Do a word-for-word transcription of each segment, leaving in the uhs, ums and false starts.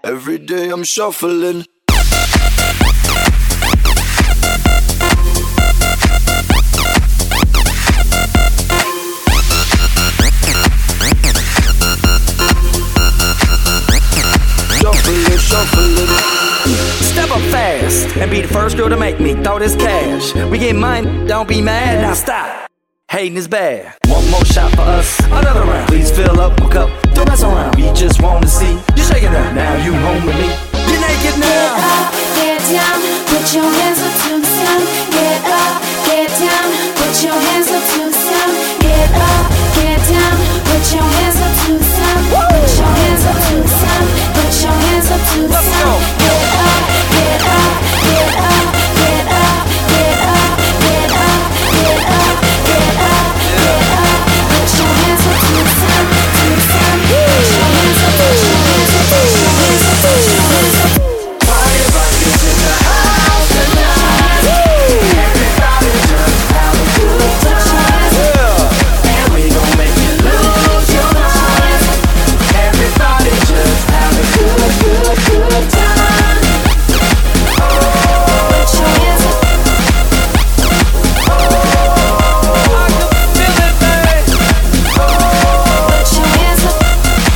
Every day I'm shuffling. Shuffling, shuffling. Step up fast and be the first girl to make me throw this cash. We get mine, don't be mad, now stop. Hating is bad. One more shot for us, another round. Please fill up my cup, don't mess around. We just wanna see you shaking up. Now you home with me. You're naked now. Get up, get down, put your hands up to the sound. Get up, get down, put your hands up to the sound. Get up, get down, put your hands up to the sound. Put your hands up to the sound. Put your hands up to the sound. Get up, get up, get up, get up, get up, get up, get up, get up, get up. Put your hands up to the sound, to the sound. Put your hands up, put your hands up, put your hands up, put your hands up. Party rockers in the house tonight. Everybody just have a good time. And we gon' make you lose your mind. Everybody just have a good, good, good time. Put your hands up. I can feel it, babe. Put your hands up.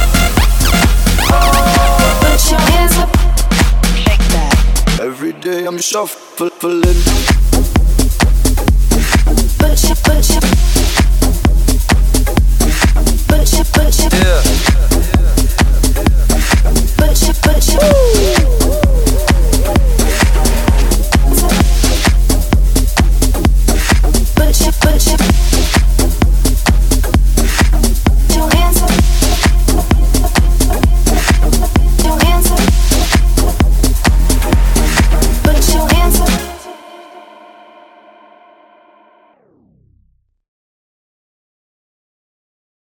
Put your hands up. Shake that. Every day I'm shuffling. Put your, put your.